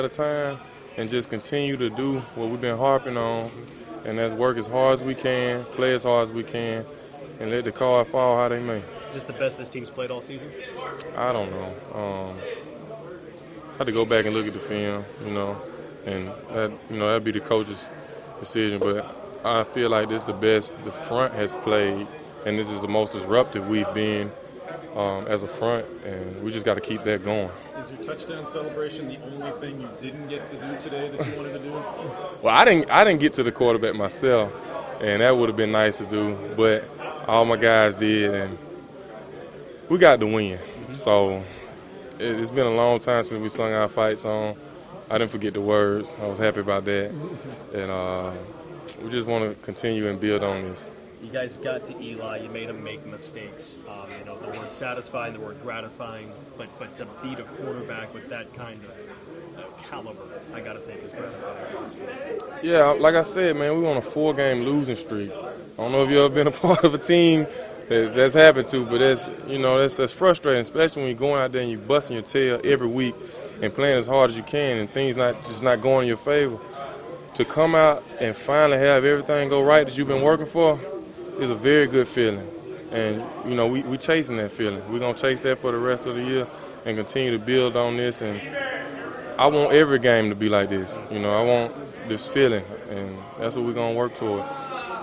at a time and just continue to do what we've been harping on, and that's work as hard as we can, play as hard as we can, and let the card fall how they may. Is this the best this team's played all season? I don't know. I have to go back and look at the film, and that'd be the coach's decision. But I feel like this is the best the front has played, and this is the most disruptive we've been as a front, and we just got to keep that going. Is your touchdown celebration the only thing you didn't get to do today that you wanted to do? Well, I didn't get to the quarterback myself, and that would have been nice to do, but all my guys did, and we got the win. So it's been a long time since we sung our fight song. I didn't forget the words. I was happy about that, and we just want to continue and build on this. You guys got to Eli. You made him make mistakes. The word satisfying, the word gratifying, but to beat a quarterback with that kind of caliber, I got to think is gratifying for this team. Yeah, like I said, man, we on a 4-game losing streak. I don't know if you've ever been a part of a team that's happened to, but that's frustrating, especially when you're going out there and you're busting your tail every week and playing as hard as you can, and things not going in your favor. To come out and finally have everything go right that you've been working for is a very good feeling. And, we chasing that feeling. We're going to chase that for the rest of the year and continue to build on this. And I want every game to be like this. I want this feeling, and that's what we're going to work toward.